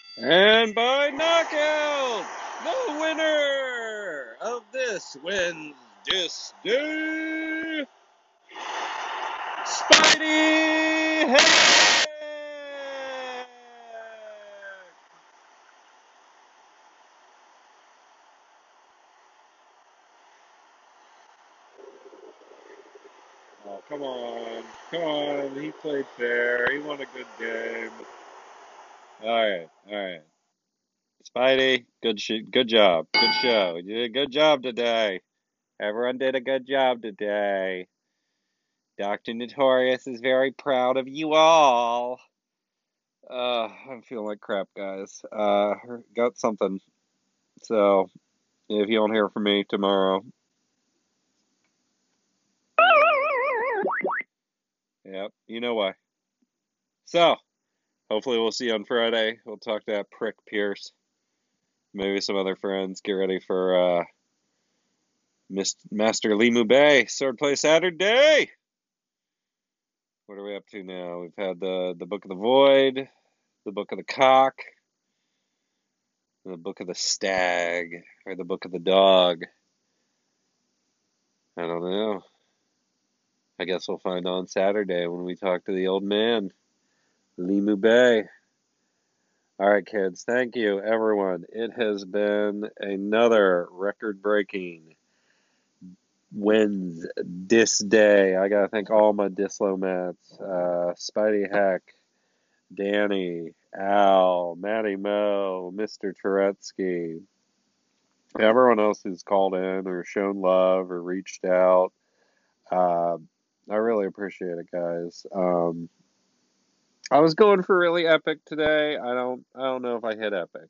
And by knockout, the winner of this Wednesday, Spidey Heck! Oh, come on. Come on. He played fair. He won a good game. All right. Spidey, good job. Good show. You did a good job today. Everyone did a good job today. Dr. Notorious is very proud of you all. I'm feeling like crap, guys. Got something. So, if you don't hear from me tomorrow, yep, you know why. So, hopefully we'll see you on Friday. We'll talk to that prick Pierce. Maybe some other friends. Get ready for Master Limu Bay Swordplay Saturday. What are we up to now? We've had the Book of the Void, the Book of the Cock, the Book of the Stag, or the Book of the Dog. I don't know. I guess we'll find on Saturday when we talk to the old man, Limu Bay. All right, kids. Thank you, everyone. It has been another record-breaking wins this day. I gotta thank all my Dislomats, Spidey Heck, Danny, Al, Matty Mo, Mr. Turetsky, everyone else who's called in or shown love or reached out. I really appreciate it, guys. I was going for really epic today. I don't know if I hit epic.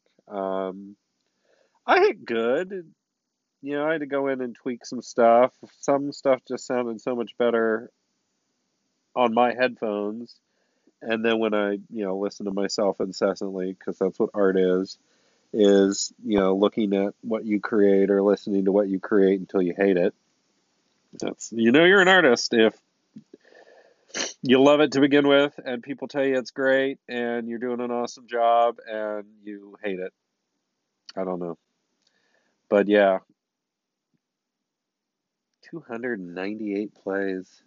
I hit good. You know, I had to go in and tweak some stuff. Some stuff just sounded so much better on my headphones. And then when I, listen to myself incessantly, because that's what art is, looking at what you create or listening to what you create until you hate it. That's, you're an artist if you love it to begin with and people tell you it's great and you're doing an awesome job and you hate it. I don't know. But yeah, 298 plays.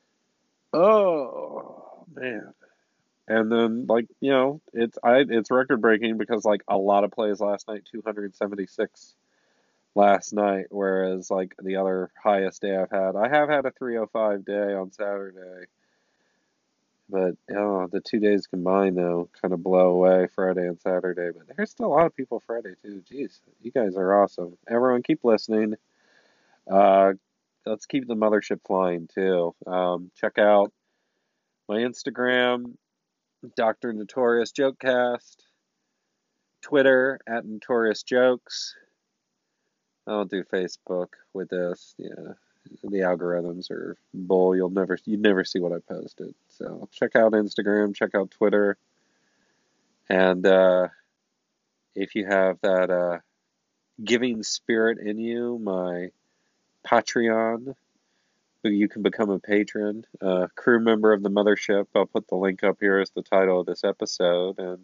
Oh, man. And then it's record breaking because like a lot of plays last night, 276 last night, whereas like the other highest day I have had a 305 day on Saturday. But the 2 days combined though kind of blow away Friday and Saturday. But there's still a lot of people Friday too. Jeez, you guys are awesome. Everyone, keep listening. Uh, let's keep the mothership flying too. Check out my Instagram, Dr. Notorious Jokecast, Twitter at Notorious Jokes. I don't do Facebook with this. Yeah, the algorithms are bull. You'd never see what I posted. So check out Instagram, check out Twitter, and if you have that giving spirit in you, my Patreon, you can become a patron, crew member of the mothership. I'll put the link up here as the title of this episode, and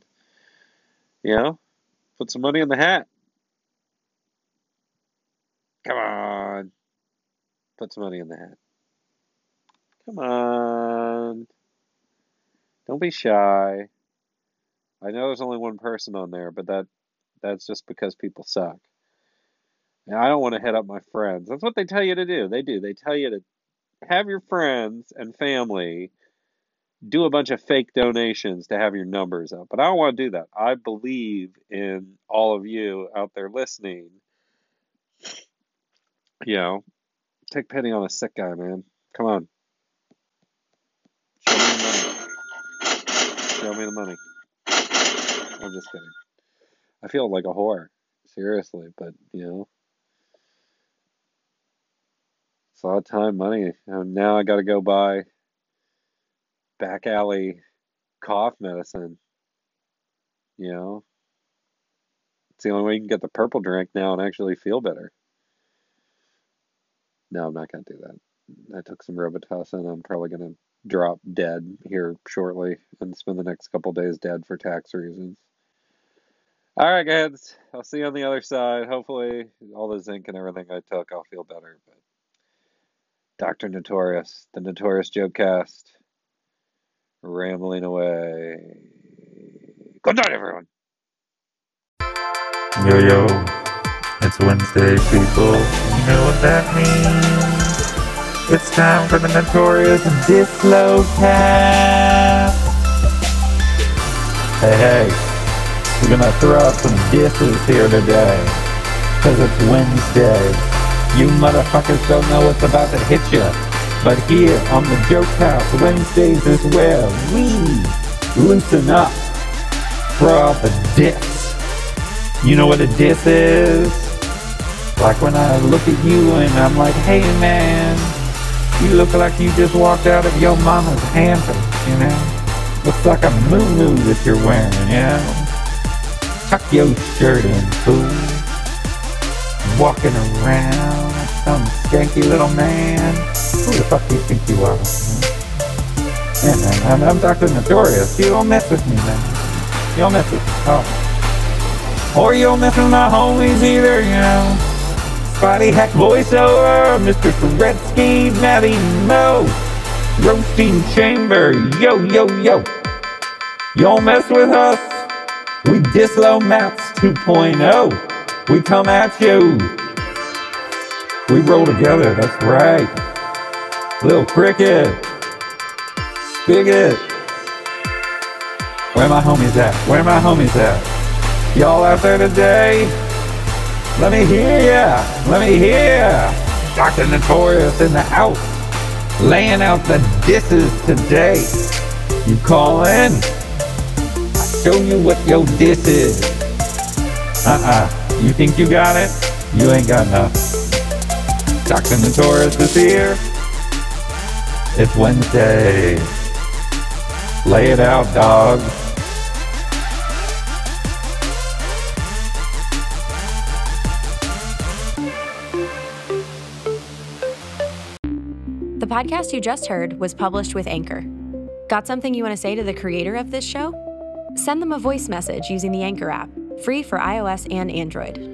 put some money in the hat. Come on, put some money in the hat. Come on, don't be shy. I know there's only one person on there, but that's just because people suck. And I don't want to hit up my friends. That's what they tell you to do. They do. They tell you to have your friends and family do a bunch of fake donations to have your numbers up. But I don't want to do that. I believe in all of you out there listening. You know, take pity on a sick guy, man. Come on. Show me the money. Show me the money. I'm just kidding. I feel like a whore. Seriously, but it's a lot of time, money. And now I got to go buy back alley cough medicine. You know, it's the only way you can get the purple drink now and actually feel better. No, I'm not gonna do that. I took some Robitussin. I'm probably gonna drop dead here shortly and spend the next couple days dead for tax reasons. All right, guys. I'll see you on the other side. Hopefully, all the zinc and everything I took, I'll feel better. But Dr. Notorious, the Notorious Jokecast, rambling away. Good night, everyone. Yo, yo, it's Wednesday, people. You know what that means? It's time for the Notorious Dislocast. Hey, we're gonna throw out some disses here today, cause it's Wednesday. You motherfuckers don't know what's about to hit ya, but here on the Joke House, Wednesdays is where we loosen up, throw out the diss. You know what a diss is? Like when I look at you and I'm like, hey man, you look like you just walked out of your mama's hamper, you know? Looks like a moo-moo that you're wearing, you know? Tuck your shirt in, fool. Walking around like some skanky little man. Who the fuck do you think you are? Man, I'm Dr. Notorious. You don't mess with me, man. You don't mess with me. Oh. Or you don't mess with my homies either, you know. Spotty Hack voiceover, Mr. Koretsky, Matty Mo, Roasting Chamber, yo, yo, yo. You don't mess with us, we Dislo Maps 2.0. We come at you. We roll together, that's right. Little Cricket, Spigot. Where my homies at? Where my homies at? Y'all out there today? Let me hear ya. Let me hear ya. Dr. Notorious in the house, laying out the disses today. You call in, I show you what your diss is. You think you got it? You ain't got nothing. Dr. Notorious is here. It's Wednesday. Lay it out, dog. The podcast you just heard was published with Anchor. Got something you want to say to the creator of this show? Send them a voice message using the Anchor app, free for iOS and Android.